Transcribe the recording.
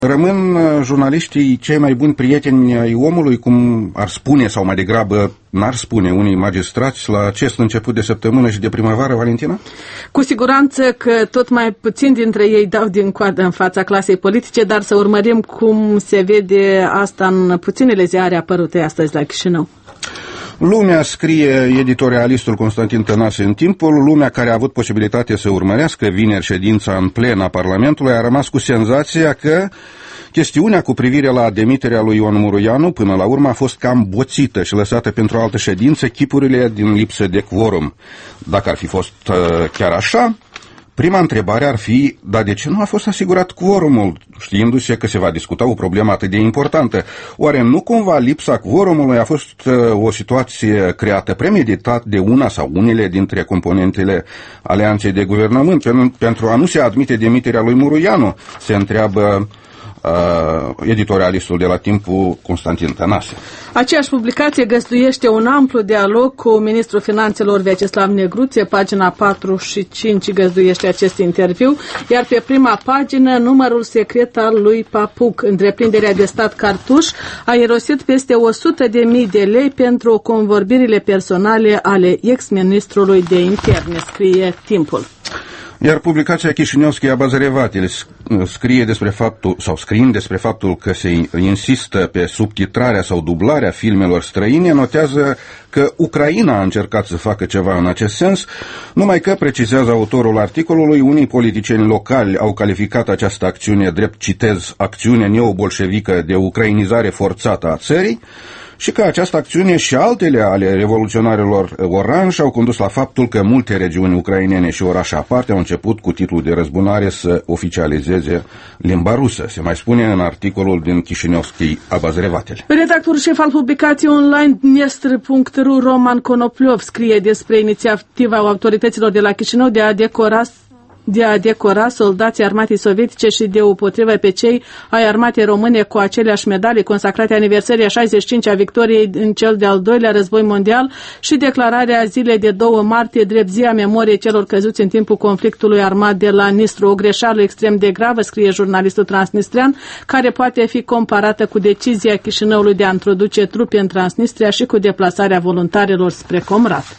Rămân jurnaliștii cei mai buni prieteni ai omului, cum ar spune, sau mai degrabă n-ar spune unii magistrați la acest început de săptămână și de primăvară, Valentina? Cu siguranță că tot mai puțin dintre ei dau din coadă în fața clasei politice, dar să urmărim cum se vede asta în puținele ziare apărute astăzi la Chișinău. Lumea, scrie editorialistul Constantin Tănase în Timpul, lumea care a avut posibilitatea să urmărească vineri ședința în plen a Parlamentului a rămas cu senzația că chestiunea cu privire la demiterea lui Ion Muruianu până la urmă a fost cam boțită și lăsată pentru o altă ședință, chipurile din lipsă de quorum. Dacă ar fi fost chiar așa, prima întrebare ar fi, dar de ce nu a fost asigurat quorumul, știindu-se că se va discuta o problemă atât de importantă? Oare nu cumva lipsa quorumului a fost o situație creată premeditat de una sau unele dintre componentele alianței de guvernământ pentru a nu se admite demiterea lui Muruianu? Se întreabă editorialistul de la Timpul Constantin Tănase. Aceeași publicație găzduiește un amplu dialog cu ministrul finanțelor Vyacheslav Negruție, pagina 4 și 5 găzduiește acest interviu, iar pe prima pagină numărul secret al lui Papuc. Întreprinderea de stat Cartuș a irosit peste 100.000 de lei pentru convorbirile personale ale ex-ministrului de interne, scrie Timpul. Iar publicația Chișinevskaya Obozrevatel scriind despre faptul că se insistă pe subtitrarea sau dublarea filmelor străine, notează că Ucraina a încercat să facă ceva în acest sens, numai că, precizează autorul articolului, unii politicieni locali au calificat această acțiune drept, citez, acțiune neobolșevică de ucrainizare forțată a țării, și că această acțiune și altele ale revoluționarilor oranji au condus la faptul că multe regiuni ucrainene și orașe aparte au început cu titlul de răzbunare să oficializeze limba rusă. Se mai spune în articolul din Chișinevskaya Obozrevatel. Redactorul șef al publicației online Dnestr.ru Roman Konopliov scrie despre inițiativa autorităților de la Chișinău de a decora soldații armatei sovietice și de o potrivă pe cei ai armatei române cu aceleași medalii consacrate aniversării a 65-a victoriei în cel de-al doilea război mondial și declararea zilei de 2 martie drept ziua memoriei celor căzuți în timpul conflictului armat de la Nistru. O greșeală extrem de gravă, scrie jurnalistul transnistrean, care poate fi comparată cu decizia Chișinăului de a introduce trupe în Transnistria și cu deplasarea voluntarilor spre Comrat.